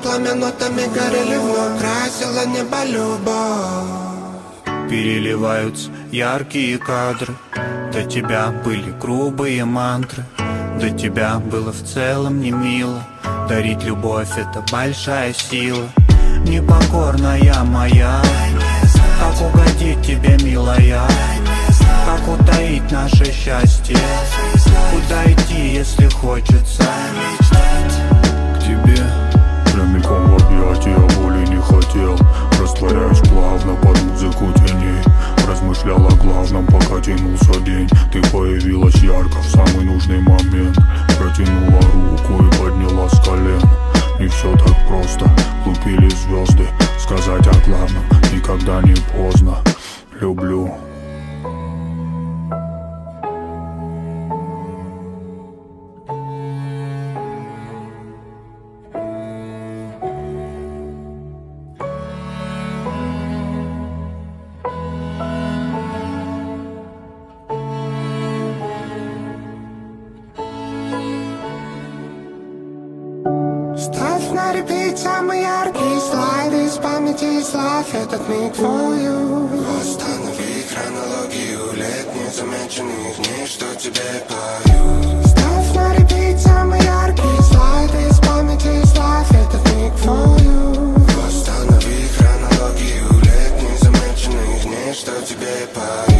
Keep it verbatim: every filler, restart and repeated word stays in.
пламя нотами горели вновь, красила небо любовь. Переливаются яркие кадры, до тебя были грубые мантры, до тебя было в целом не мило. Дарить любовь — это большая сила. Непокорная моя, как угодить тебе, милая, как утаить наше счастье, куда идти, если хочется к тебе прямиком в объятия, боли не хотел. Растворяюсь плавно под музыку теней, размышлял о главном, пока тянулся день. Ты появилась ярко в самый нужный момент, протянула руку и подняла с колен. Не все так просто, лупили звезды. Сказать о главном никогда не поздно. Люблю. Ставь на репит самые яркие слайды из памяти и слав этот миг for you. Восстанови хронологию лет незамеченных дней, что тебе пою. Ставь на репит самые яркие слайды из памяти и слав этот миг for you. Восстанови хронологию лет незамеченных дней, что тебе пою.